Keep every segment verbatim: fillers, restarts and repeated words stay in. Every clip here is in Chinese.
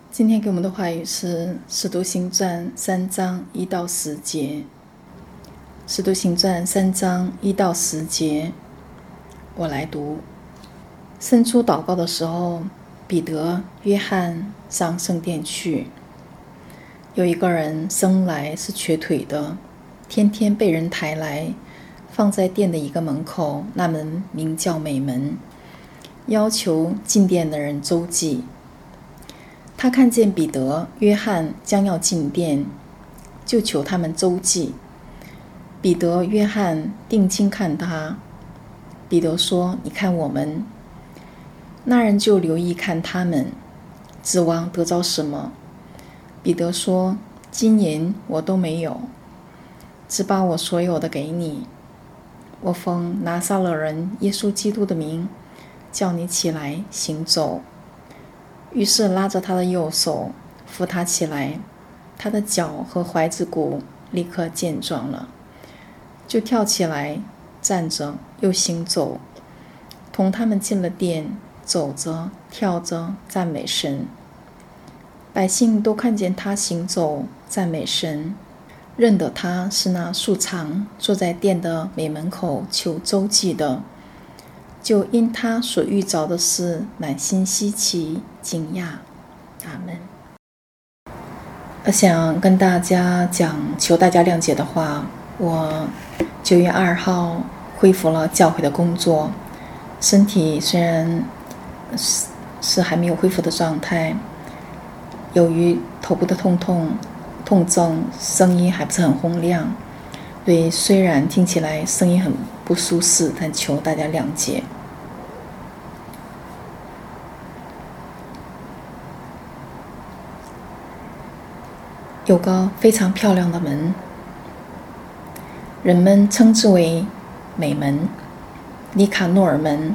今天给我们的话语是《使徒行传》三章一到十节。《使徒行传》三章一到十节，我来读。申初祷告的时候，彼得、约翰上圣殿去。有一个人生来是瘸腿的，天天被人抬来，放在殿的一个门口，那门名叫美门，要求进殿的人周济。他看见彼得、约翰将要进殿，就求他们周济。彼得、约翰定睛看他。彼得说：“你看我们。”那人就留意看他们，指望得着什么。彼得说：“金银我都没有，只把我所有的给你。我奉拿撒勒人耶稣基督的名，叫你起来行走。”于是拉着他的右手，扶他起来，他的脚和踝子骨立刻健壮了，就跳起来，站着，又行走，同他们进了殿，走着，跳着，赞美神。百姓都看见他行走，赞美神，认得他是那素常坐在殿的美门口求周济的，就因他所遇着的事满心稀奇惊讶。阿们。我想跟大家讲，求大家谅解的话，我九月二号恢复了教会的工作，身体虽然是是还没有恢复的状态，由于头部的痛痛痛症，声音还不是很洪亮，所以虽然听起来声音很不舒适，但求大家谅解。有个非常漂亮的门，人们称之为美门，尼卡诺尔门。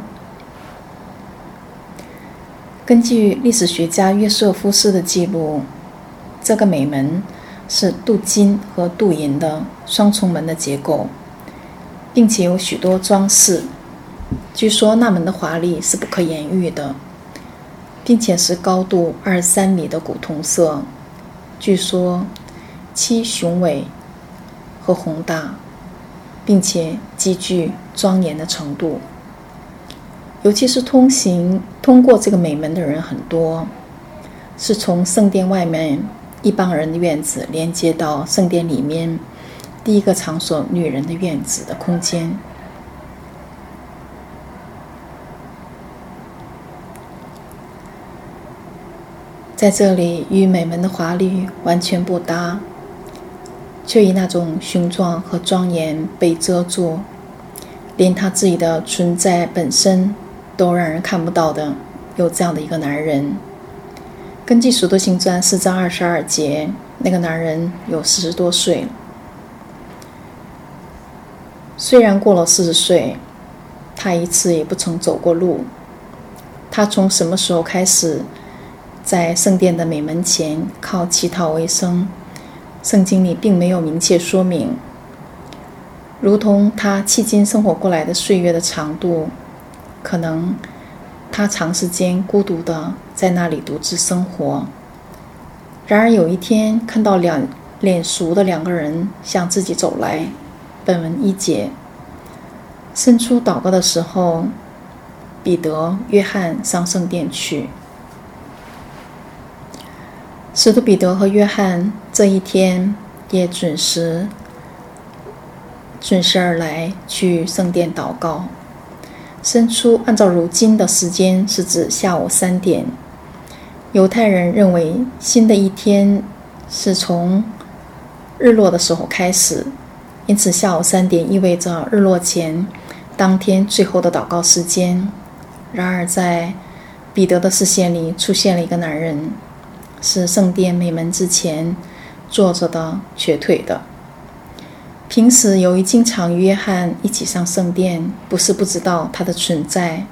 根据历史学家约瑟夫斯的记录，这个美门是镀金和镀银的双重门的结构，并且有许多装饰。据说那门的华丽是不可言喻的，并且是高度二十三米的古铜色，据说其雄伟和宏大，并且极具庄严的程度。尤其是通行通过这个美门的人很多，是从圣殿外面一帮人的院子连接到圣殿里面第一个场所女人的院子的空间。在这里与美门的华丽完全不搭，却以那种雄壮和庄严被遮住，连他自己的存在本身都让人看不到的，有这样的一个男人。根据《使徒行传》四章二十二节，那个男人有四十多岁，虽然过了四十岁，他一次也不曾走过路。他从什么时候开始在圣殿的美门前靠乞讨为生，圣经里并没有明确说明，如同他迄今生活过来的岁月的长度，可能他长时间孤独的在那里独自生活。然而有一天看到两脸熟的两个人向自己走来。本文一节，申初祷告的时候，彼得、约翰上圣殿去。使徒彼得和约翰这一天也准时准时而来去圣殿祷告。申初按照如今的时间是指下午三点。犹太人认为新的一天是从日落的时候开始，因此下午三点意味着日落前当天最后的祷告时间。然而在彼得的视线里出现了一个男人，是圣殿美门之前坐着的瘸腿的。平时由于经常与约翰一起上圣殿，不是不知道他的存在，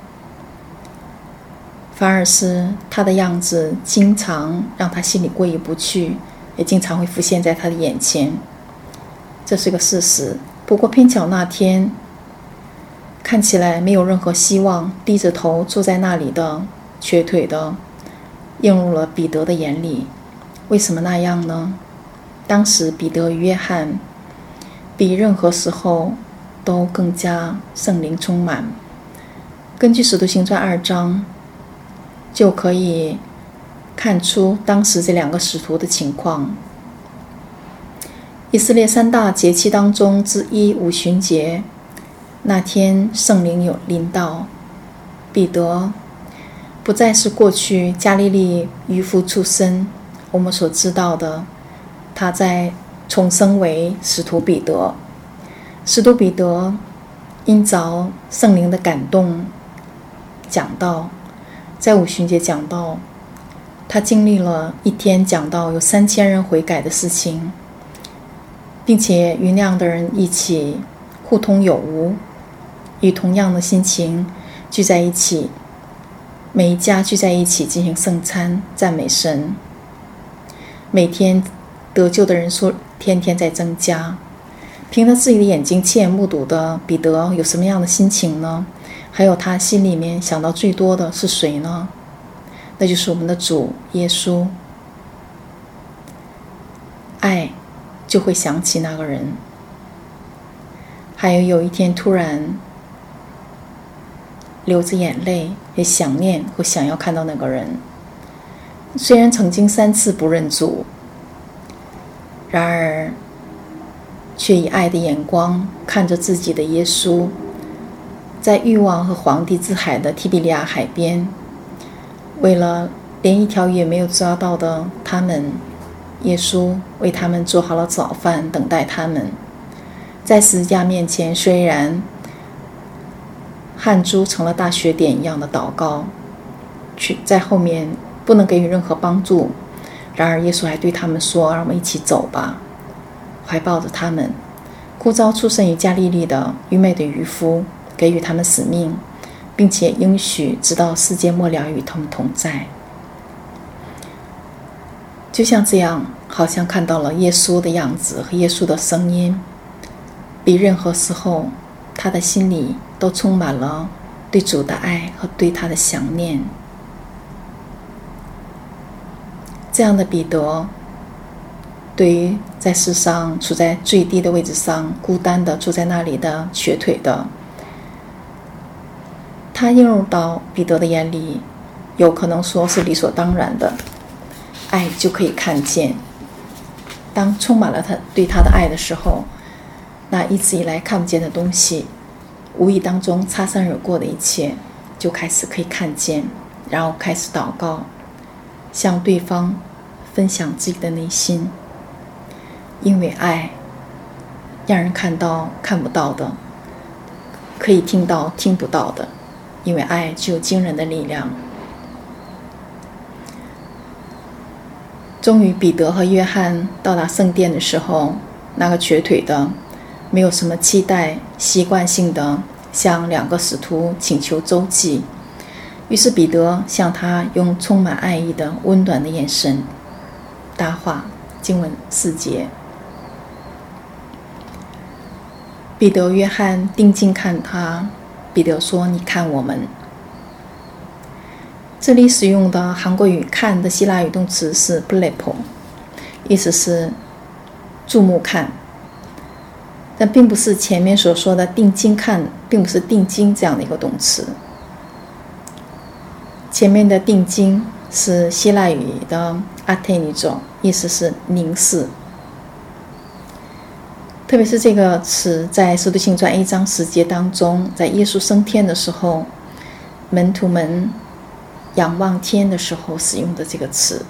反而是他的样子经常让他心里过意不去，也经常会浮现在他的眼前。这是个事实。不过偏巧那天看起来没有任何希望，低着头坐在那里的瘸腿的映入了彼得的眼里。为什么那样呢？当时彼得与约翰比任何时候都更加圣灵充满。根据使徒行传二章就可以看出当时这两个使徒的情况。以色列三大节期当中之一五旬节那天，圣灵有临到彼得，不再是过去加利利渔夫出身我们所知道的，他在重生为使徒彼得。使徒彼得因着圣灵的感动讲道，在五旬节讲道，他经历了一天讲道有三千人悔改的事情，并且与那样的人一起互通有无，与同样的心情聚在一起，每一家聚在一起进行圣餐赞美神。每天得救的人数天天在增加。凭着自己的眼睛亲眼目睹的彼得有什么样的心情呢？还有他心里面想到最多的是谁呢？那就是我们的主耶稣。爱就会想起那个人。还有有一天突然流着眼泪，也想念或想要看到那个人。虽然曾经三次不认主，然而却以爱的眼光看着自己的耶稣，在欲望和皇帝之海的提比利亚海边，为了连一条鱼也没有抓到的他们，耶稣为他们做好了早饭，等待他们。在十字架面前，虽然汗珠成了大雪点一样的祷告，去在后面不能给予任何帮助，然而耶稣还对他们说，让我们一起走吧，怀抱着他们。呼召出生于加利利的愚昧的渔夫，给予他们使命，并且应许直到世界末了与他们同在。就像这样，好像看到了耶稣的样子和耶稣的声音，比任何时候他的心里都充满了对主的爱和对他的想念。这样的彼得，对于在世上处在最低的位置上，孤单的住在那里的瘸腿的，他映入到彼得的眼里，有可能说是理所当然的，爱就可以看见。当充满了他对他的爱的时候，那一直以来看不见的东西，无意当中擦身而过的一切，就开始可以看见，然后开始祷告，向对方分享自己的内心。因为爱让人看到看不到的，可以听到听不到的，因为爱具有惊人的力量。终于彼得和约翰到达圣殿的时候，那个瘸腿的没有什么期待，习惯性的向两个使徒请求周济。于是彼得向他用充满爱意的温暖的眼神搭话。经文四节，彼得约翰定睛看他，彼得说，你看我们。这里使用的韩国语看的希腊语动词是 blepo， 意思是注目看，但并不是前面所说的定睛看，并不是定睛这样的一个动词。前面的定睛是希腊语的 atenizo， 意思是凝视。特别是这个词在使徒行传一章十节当中，在耶稣升天的时候，门徒们仰望天的时候使用的这个词。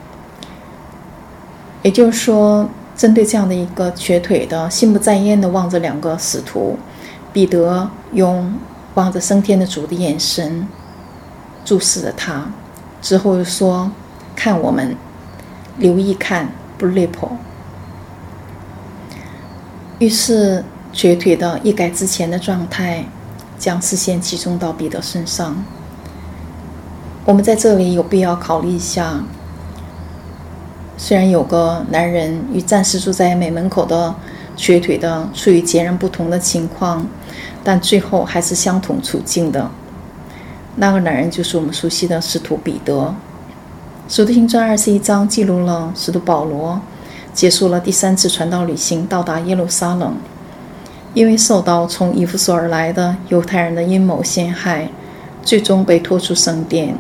也就是说，针对这样的一个瘸腿的心不在焉的望着两个使徒，彼得用望着升天的主的眼神注视着他，之后又说，看我们，留意看，不累破。于是瘸腿的一改之前的状态，将视线集中到彼得身上。我们在这里有必要考虑一下，虽然有个男人与暂时住在美门口的瘸腿的处于截然不同的情况，但最后还是相同处境的。那个男人就是我们熟悉的使徒彼得。 使徒行传二十一章记录了使徒保罗结束了第三次传道旅行，到达耶路撒冷，因为受到从以弗所而来的犹太人的阴谋陷害，最终被拖出圣殿。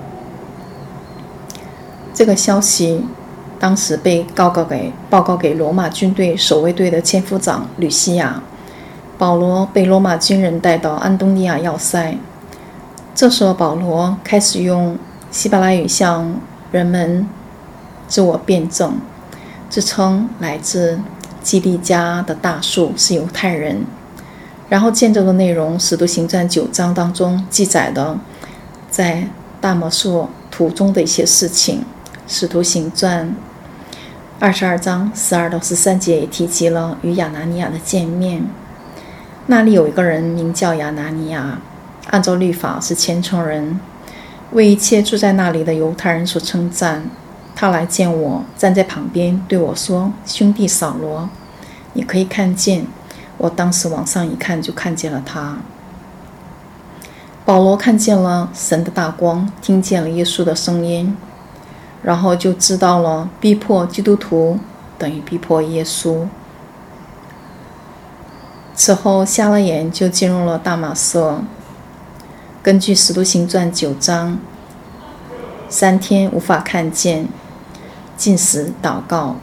这个消息当时被报告给报告给罗马军队守卫队的千夫长吕西亚。保罗被罗马军人带到安东尼亚要塞，这时候保罗开始用希伯来语向人们自我辩证，自称来自基利家的大树是犹太人。然后见证的内容，使徒行传九章当中记载的在大马士途中的一些事情。使徒行传二十二章十二到十三节也提及了与亚拿尼亚的见面。那里有一个人名叫亚拿尼亚，按照律法是虔诚人，为一切住在那里的犹太人所称赞。他来见我，站在旁边对我说：兄弟扫罗，你可以看见。我当时往上一看，就看见了他。保罗看见了神的大光，听见了耶稣的声音，然后就知道了逼迫基督徒等于逼迫耶稣。此后瞎了眼，就进入了大马色。根据使徒行传九章，三天无法看见，禁食祷告。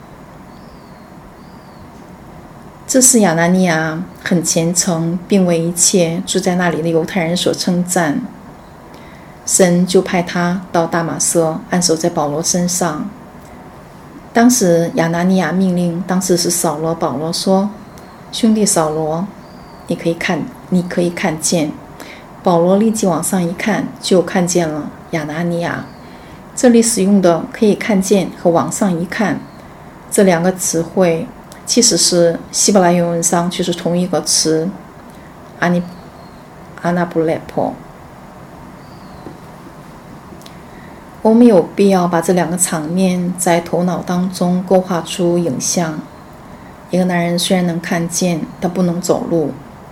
这是亚拿尼亚很虔诚，并为一切住在那里的犹太人所称赞。神就派他到大马色，按手在保罗身上。当时亚拿尼亚命令当时是扫罗保罗说：兄弟扫罗，你可以看你可以看见。保罗立即往上一看，就看见了亚拿尼亚。这里使用的可以看见和往上一看这两个词汇，其实是希伯来原文上就是同一个词，阿尼阿那布雷坡。我们有必要把这两个场面在头脑当中勾画出影像。一个男人虽然能看见，但不能走路。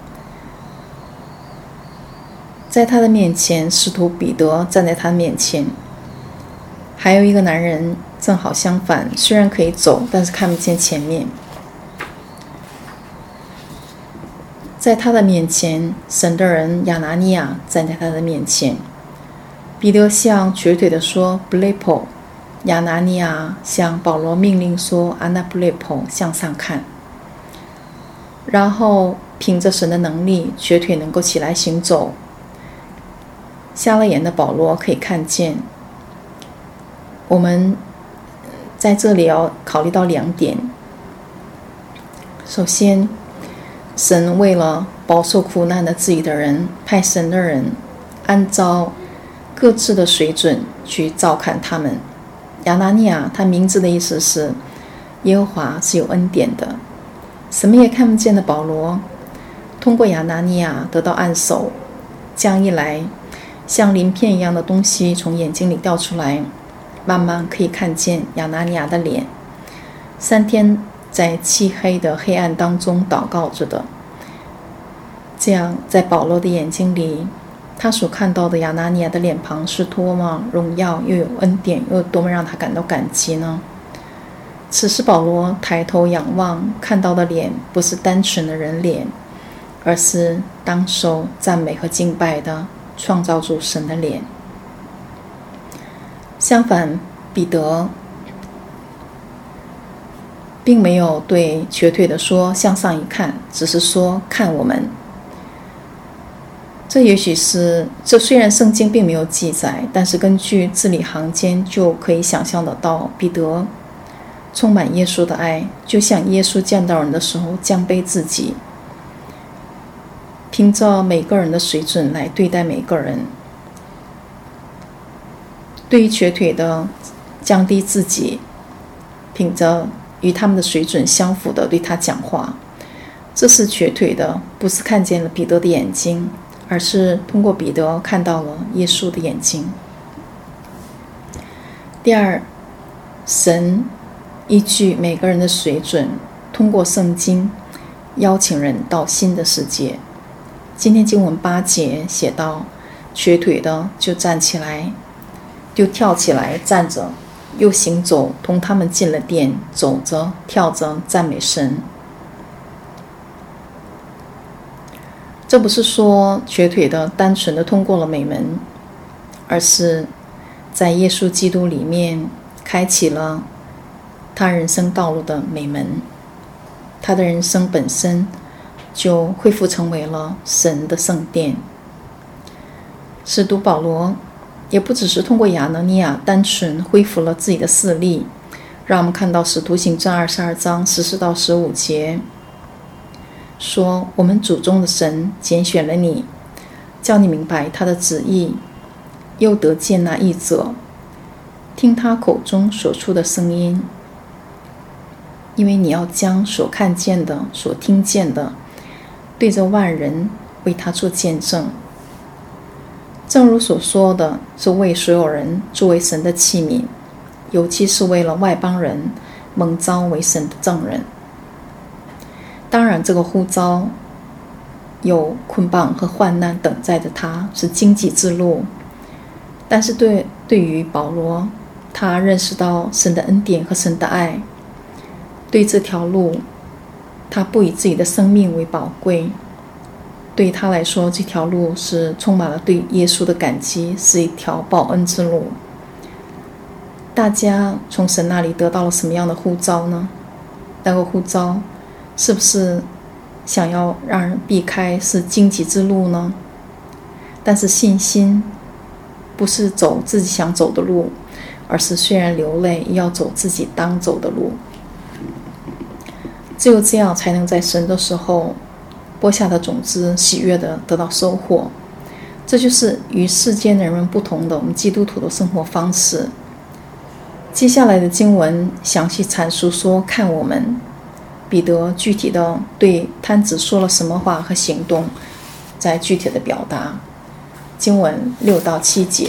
在他的面前，使徒彼得站在他面前。还有一个男人正好相反，虽然可以走，但是看不见前面。在他的面前，神的人亚拿尼亚站在他的面前。彼得向瘸腿的说：布雷坡。亚拿尼亚向保罗命令说：阿那布雷坡，向上看。然后凭着神的能力，瘸腿能够起来行走。瞎了眼的保罗可以看见。我们在这里要考虑到两点。首先，神为了饱受苦难的自己的人，派神的人按照各自的水准去照看他们。亚拿尼亚，他名字的意思是耶和华是有恩典的。什么也看不见的保罗，通过亚拿尼亚得到按手，这样一来，像鳞片一样的东西从眼睛里掉出来，慢慢可以看见亚拿尼亚的脸。三天在漆黑的黑暗当中祷告着的，这样在保罗的眼睛里，他所看到的亚拿尼亚的脸庞是多么荣耀，又有恩典，又多么让他感到感激呢？此时保罗抬头仰望，看到的脸不是单纯的人脸，而是当受赞美和敬拜的创造主神的脸。相反，彼得并没有对瘸腿的说向上一看，只是说看我们。这也许是，这虽然圣经并没有记载，但是根据字里行间就可以想象得到，彼得充满耶稣的爱，就像耶稣见到人的时候降卑自己，凭着每个人的水准来对待每个人。对于瘸腿的，降低自己，凭着与他们的水准相符的对他讲话。这是瘸腿的不是看见了彼得的眼睛，而是通过彼得看到了耶稣的眼睛。第二，神依据每个人的水准，通过圣经邀请人到新的世界。今天经文八节写到，瘸腿的就站起来， 就跳起来站着，又行走，同他们进了殿，走着跳着赞美神。这不是说瘸腿的单纯的通过了美门，而是在耶稣基督里面开启了他人生道路的美门，他的人生本身就恢复成为了神的圣殿。使徒保罗也不只是通过亚拿尼亚单纯恢复了自己的视力，让我们看到使徒行传二十二章十四到十五节说，我们祖宗的神拣选了你，叫你明白他的旨意，又得见那译者，听他口中所出的声音。因为你要将所看见的、所听见的对着万人为他做见证，正如所说的，是为所有人作为神的器皿，尤其是为了外邦人蒙召为神的证人。当然，这个呼召有捆绑和患难等待着他，是荆棘之路。但是对对于保罗，他认识到神的恩典和神的爱，对这条路，他不以自己的生命为宝贵。对他来说，这条路是充满了对耶稣的感激，是一条报恩之路。大家从神那里得到了什么样的呼召呢？那个呼召是不是想要让人避开是荆棘之路呢？但是信心不是走自己想走的路，而是虽然流泪也要走自己当走的路。只有这样才能在神的时候播下的种子喜悦的得到收获。这就是与世间的人们不同的我们基督徒的生活方式。接下来的经文详细阐述说，看我们彼得具体的对摊子说了什么话和行动，在具体的表达。经文六到七节，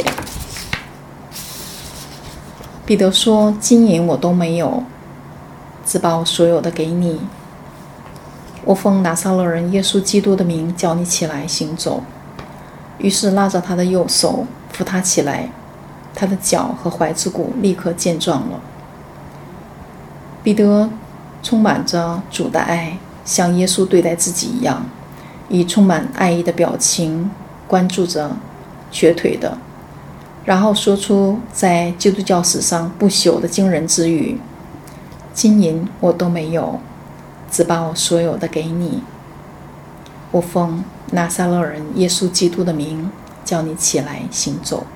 彼得说，金银我都没有，只把我所有的给你。我奉拿撒勒人耶稣基督的名叫你起来行走。于是拉着他的右手扶他起来，他的脚和踝之骨立刻健壮了。彼得充满着主的爱，像耶稣对待自己一样，以充满爱意的表情关注着瘸腿的，然后说出在基督教史上不朽的惊人之语，金银我都没有，只把我所有的给你。我奉拿撒勒人耶稣基督的名叫你起来行走。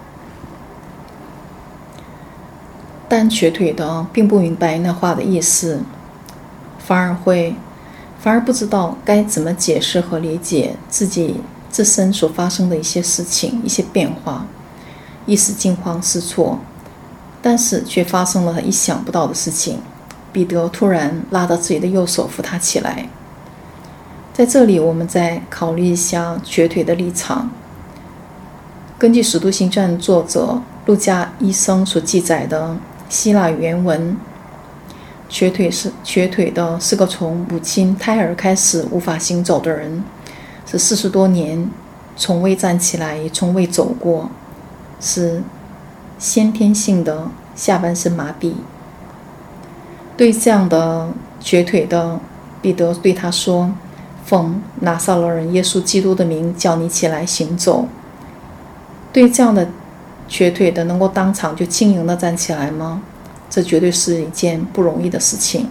但瘸腿的并不明白那话的意思，反而会反而不知道该怎么解释和理解自己自身所发生的一些事情、一些变化，一时惊慌失措。但是却发生了他意想不到的事情，彼得突然拉到自己的右手扶他起来。在这里我们再考虑一下瘸腿的立场。根据《使徒行传》作者路加医生所记载的希腊原文，瘸腿是瘸腿的是个从母亲胎儿开始无法行走的人，是四十多年从未站起来，也从未走过，是先天性的下半身麻痹。对这样的瘸腿的，彼得对他说，奉拿撒勒人耶稣基督的名叫你起来行走。对这样的瘸腿的，能够当场就轻盈地站起来吗？这绝对是一件不容易的事情。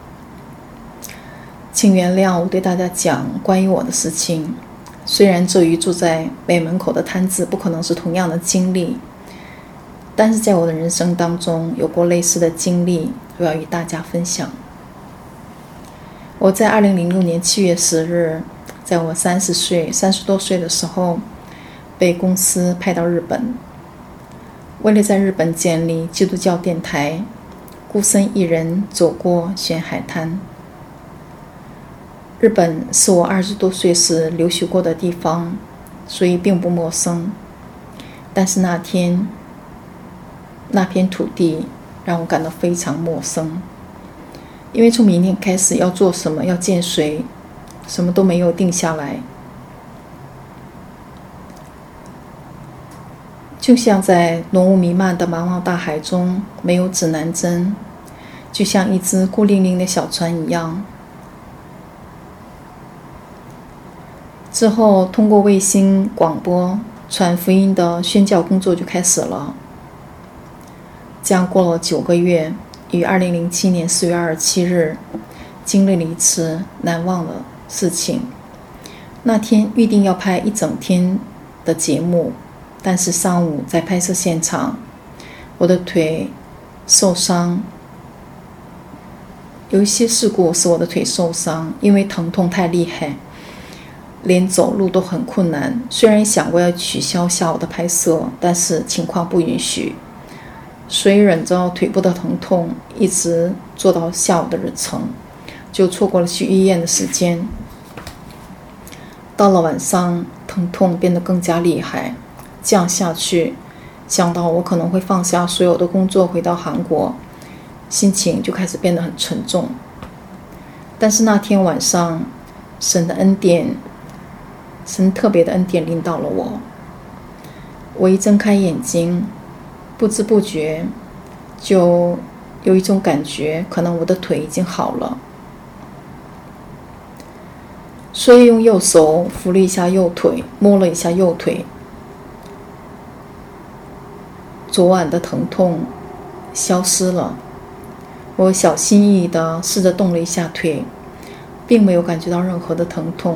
请原谅我对大家讲关于我的事情，虽然这与住在北门口的摊子不可能是同样的经历，但是在我的人生当中有过类似的经历，我要与大家分享。我在二零零六年七月十日，在我三十岁、三十多岁的时候，被公司派到日本，为了在日本建立基督教电台，孤身一人走过咸海滩。日本是我二十多岁时留学过的地方，所以并不陌生。但是那天，那片土地让我感到非常陌生，因为从明天开始要做什么，要见谁，什么都没有定下来。就就像在浓雾弥漫的茫茫大海中没有指南针，就像一只孤零零的小船一样。之后通过卫星广播传福音的宣教工作就开始了。这样过了九个月，于二零零七年四月二十七日经历了一次难忘的事情。那天预定要拍一整天的节目，但是上午在拍摄现场，我的腿受伤，有一些事故使我的腿受伤，因为疼痛太厉害，连走路都很困难。虽然想过要取消下午的拍摄，但是情况不允许，所以忍着腿部的疼痛一直做到下午的日程，就错过了去医院的时间。到了晚上，疼痛变得更加厉害，这样下去，想到我可能会放下所有的工作回到韩国，心情就开始变得很沉重。但是那天晚上，神的恩典，神特别的恩典领导了我。我一睁开眼睛，不知不觉就有一种感觉，可能我的腿已经好了。所以用右手扶了一下右腿，摸了一下右腿，昨晚的疼痛消失了。我小心翼翼地试着动了一下腿，并没有感觉到任何的疼痛。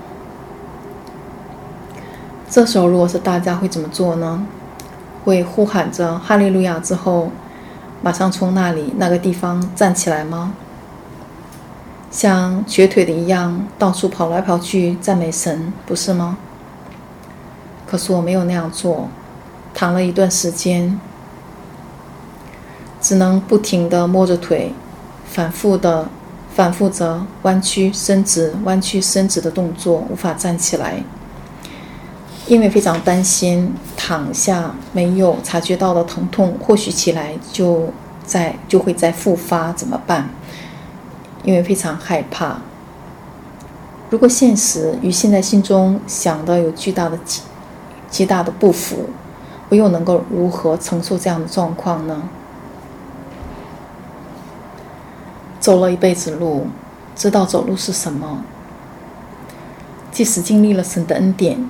这时候如果是大家会怎么做呢？会呼喊着哈利路亚之后，马上从那里那个地方站起来吗？像瘸腿的一样到处跑来跑去赞美神，不是吗？可是我没有那样做，躺了一段时间，只能不停地摸着腿，反复的反复着弯曲伸直弯曲伸直的动作，无法站起来。因为非常担心躺下没有察觉到的疼痛或许起来就在就会再复发，怎么办？因为非常害怕，如果现实与现在心中想的有巨大的极大的不符，我又能够如何承受这样的状况呢？走了一辈子路，知道走路是什么，即使经历了神的恩典，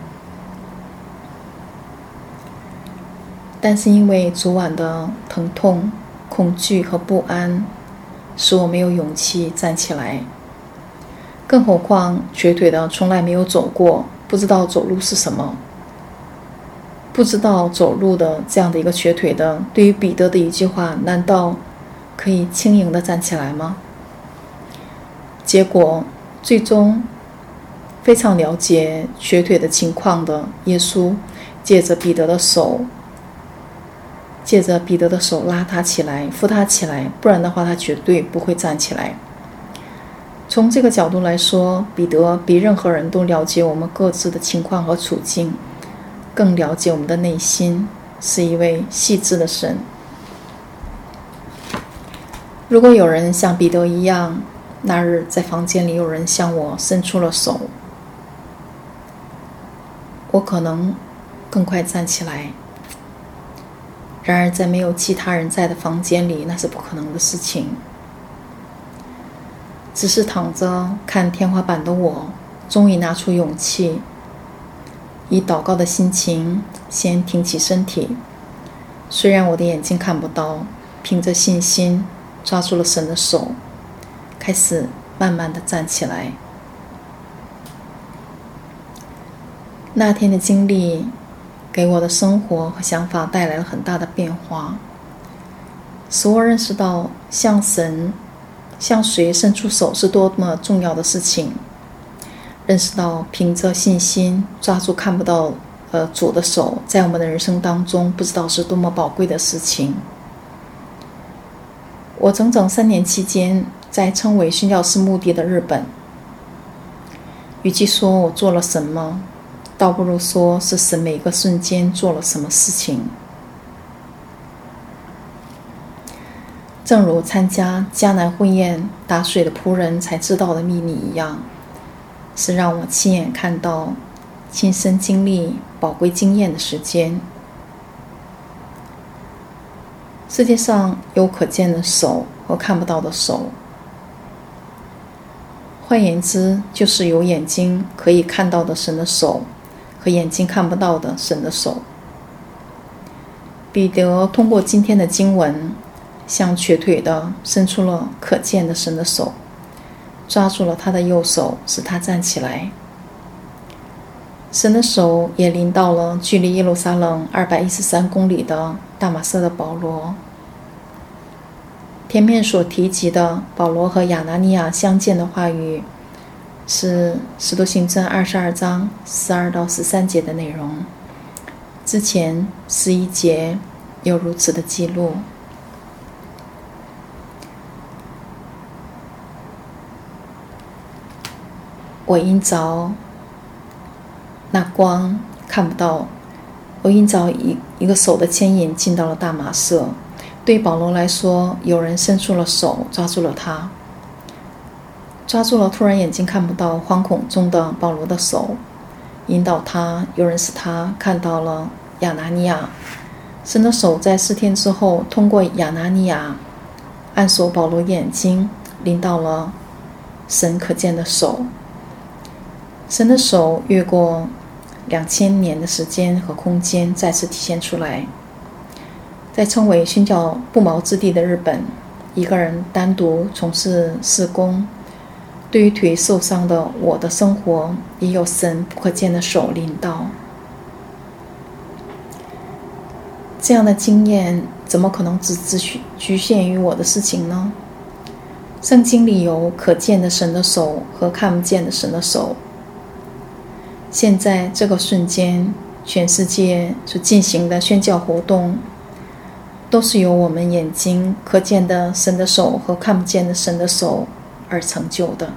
但是因为昨晚的疼痛、恐惧和不安，使我没有勇气站起来。更何况瘸腿的从来没有走过，不知道走路是什么。不知道走路的这样的一个瘸腿的，对于彼得的一句话，难道可以轻盈地站起来吗？结果最终非常了解瘸腿的情况的耶稣借着彼得的手借着彼得的手拉他起来，扶他起来，不然的话他绝对不会站起来。从这个角度来说，彼得比任何人都了解我们各自的情况和处境，更了解我们的内心，是一位细致的神。如果有人像彼得一样，那日在房间里有人向我伸出了手，我可能更快站起来。然而在没有其他人在的房间里，那是不可能的事情。只是躺着看天花板的我，终于拿出勇气，以祷告的心情先挺起身体。虽然我的眼睛看不到，凭着信心抓住了神的手，开始慢慢地站起来。那天的经历给我的生活和想法带来了很大的变化，使我认识到向神、向谁伸出手是多么重要的事情，认识到凭着信心抓住看不到呃主的手，在我们的人生当中不知道是多么宝贵的事情。我整整三年期间在称为宣教士墓地的日本，与其说我做了什么，倒不如说是神每个瞬间做了什么事情。正如参加迦南婚宴打水的仆人才知道的秘密一样，是让我亲眼看到、亲身经历宝贵经验的时间。 世界上有可见的手和看不到的手，换言之，就是有眼睛可以看到的神的手和眼睛看不到的神的手。彼得通过今天的经文，向瘸腿的伸出了可见的神的手，抓住了他的右手，使他站起来。神的手也临到了距离耶路撒冷二百一十三公里的大马色的保罗。前面所提及的保罗和亚拿尼亚相见的话语，是使徒行传二十二章十二到十三节的内容。之前十一节有如此的记录。我因着那光看不到，我因着一一个手的牵引进到了大马色。对保罗来说，有人伸出了手抓住了他，抓住了突然眼睛看不到惶恐中的保罗的手，引导他。有人使他看到了亚拿尼亚。神的手在四天之后通过亚拿尼亚按手保罗眼睛，临到了神可见的手。神的手越过两千年的时间和空间再次体现出来。在称为宣教不毛之地的日本，一个人单独从事事工，对于腿受伤的我的生活也有神不可见的手临到。这样的经验怎么可能只只局限于我的事情呢？圣经里有可见的神的手和看不见的神的手。现在这个瞬间，全世界所进行的宣教活动，都是由我们眼睛可见的神的手和看不见的神的手而成就的。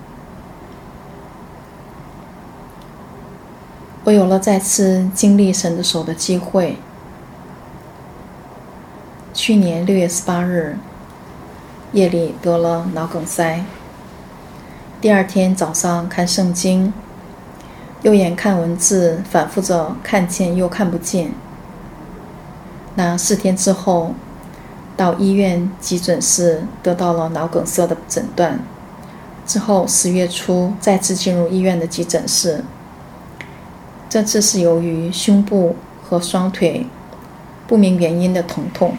我有了再次经历神的手的机会。去年六月十八日夜里得了脑梗塞，第二天早上看圣经，右眼看文字，反复着看见又看不见。那四天之后，到医院急诊室得到了脑梗塞的诊断，之后十月初再次进入医院的急诊室。这次是由于胸部和双腿不明原因的疼痛。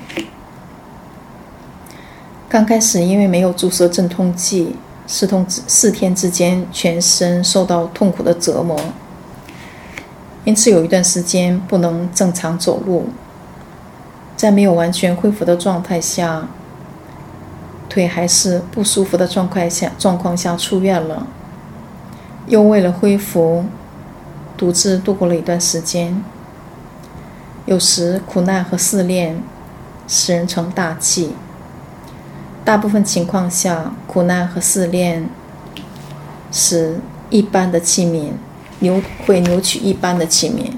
刚开始因为没有注射镇痛剂，四痛四天之间全身受到痛苦的折磨，因此有一段时间不能正常走路。在没有完全恢复的状态下，腿还是不舒服的状况下状况下出院了，又为了恢复独自度过了一段时间。有时苦难和试炼使人成大器，大部分情况下苦难和试炼使一般的器皿扭会扭曲一般的器皿。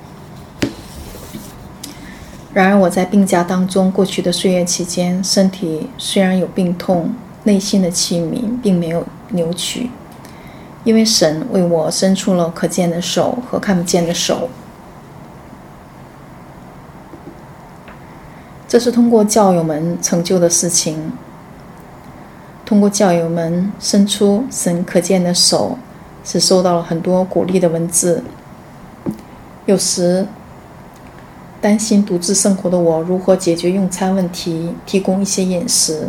然而我在病假当中过去的岁月期间，身体虽然有病痛，内心的器皿并没有扭曲，因为神为我伸出了可见的手和看不见的手。这是通过教友们成就的事情，通过教友们伸出神可见的手，是收到了很多鼓励的文字。有时担心独自生活的我如何解决用餐问题，提供一些饮食。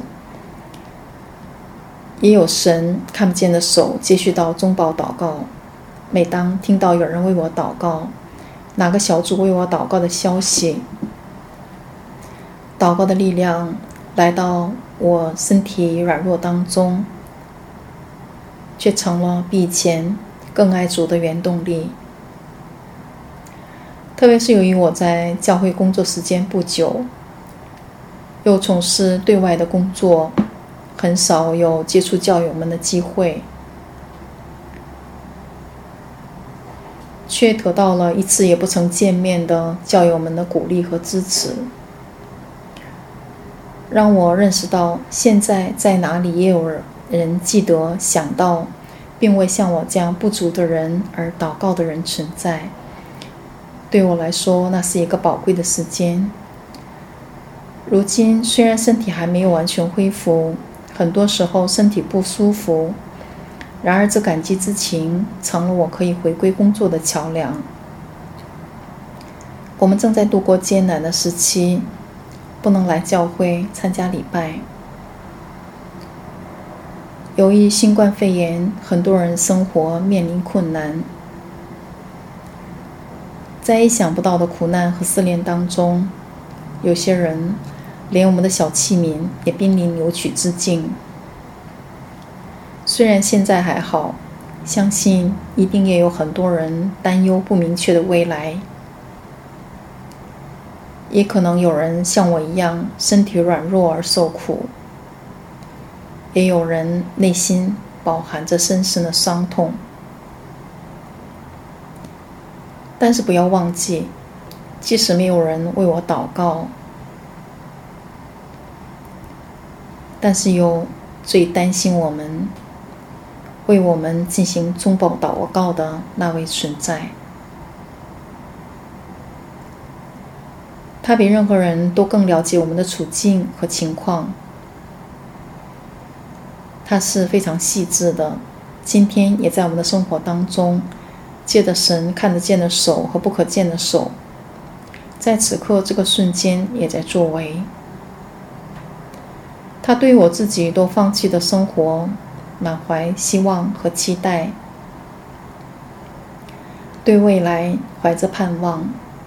也有神看不见的手接续到中保祷告，每当听到有人为我祷告，哪个小组为我祷告的消息，祷告的力量来到我身体软弱当中，却成了比以前更爱主的原动力。特别是由于我在教会工作时间不久，又从事对外的工作，很少有接触教友们的机会，却得到了一次也不曾见面的教友们的鼓励和支持，让我认识到现在在哪里也有人记得想到并为像我这样不足的人而祷告的人存在。对我来说，那是一个宝贵的时间， 如今虽然身体还没有完全恢复，很多时候身体不舒服，然而这感激之情成了我可以回归工作的桥梁。我们正在度过艰难的时期，不能来教会参加礼拜。由于新冠肺炎，很多人生活面临困难，在意想不到的苦难和试炼当中，有些人连我们的小器皿也濒临扭曲之境。虽然现在还好，相信一定也有很多人担忧不明确的未来，也可能有人像我一样身体软弱而受苦，也有人内心饱含着深深的伤痛。但是不要忘记，即使没有人为我祷告，但是有最担心我们、为我们进行中保祷告的那位存在。他比任何人都更了解我们的处境和情况，他是非常细致的，今天也在我们的生活当中，借着神看得见的手和不可见的手，在此刻这个瞬间也在作为。他对我自己都放弃的生活满怀希望和期待，对未来怀着盼望。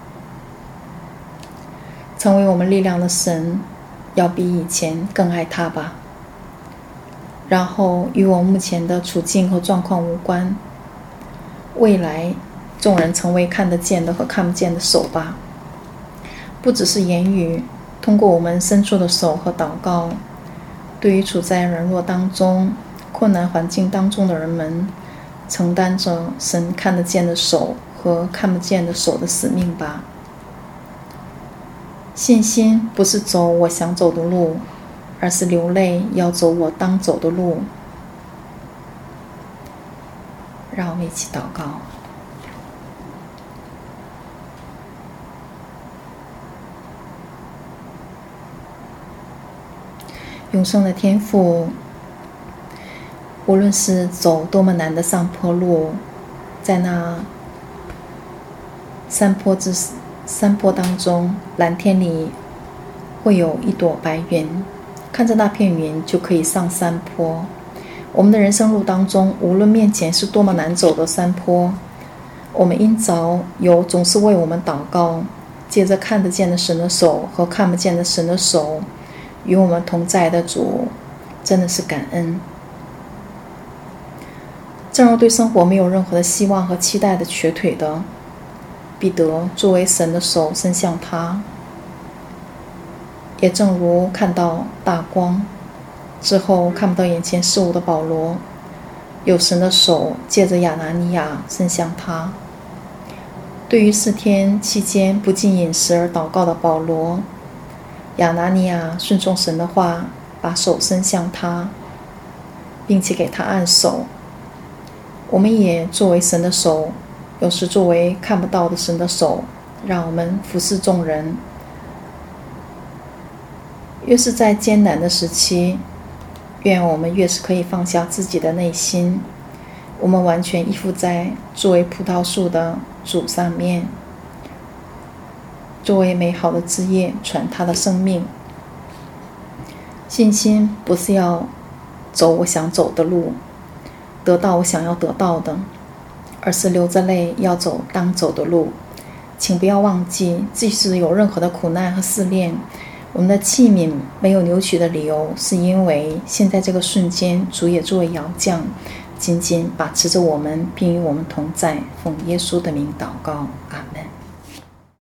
成为我们力量的神，要比以前更爱他吧。然后与我目前的处境和状况无关，未来众人成为看得见的和看不见的手吧。不只是言语，通过我们伸出的手和祷告，对于处在软弱当中、困难环境当中的人们，承担着神看得见的手和看不见的手的使命吧。信心不是走我想走的路，而是流泪要走我当走的路。让我们一起祷告。永生的天父，无论是走多么难的上坡路，在那山坡之山坡当中，蓝天里会有一朵白云，看着那片云就可以上山坡。我们的人生路当中，无论面前是多么难走的山坡，我们因着有总是为我们祷告，借着看得见的神的手和看不见的神的手与我们同在的主，真的是感恩。正如对生活没有任何的希望和期待的瘸腿的彼得，作为神的手伸向他，也正如看到大光之后看不到眼前事物的保罗，有神的手借着亚拿尼亚伸向他。对于四天期间不进饮食而祷告的保罗，亚拿尼亚顺从神的话，把手伸向他，并且给他按手。我们也作为神的手，有时作为看不到的神的手，让我们服侍众人。越是在艰难的时期，愿我们越是可以放下自己的内心，我们完全依附在作为葡萄树的主上面，作为美好的枝叶传他的生命。信心不是要走我想走的路，得到我想要得到的，而是流着泪要走当走的路。请不要忘记，即使有任何的苦难和试炼，我们的器皿没有扭曲的理由，是因为现在这个瞬间，主也作为窑匠，紧紧把持着我们，并与我们同在。奉耶稣的名祷告，阿们。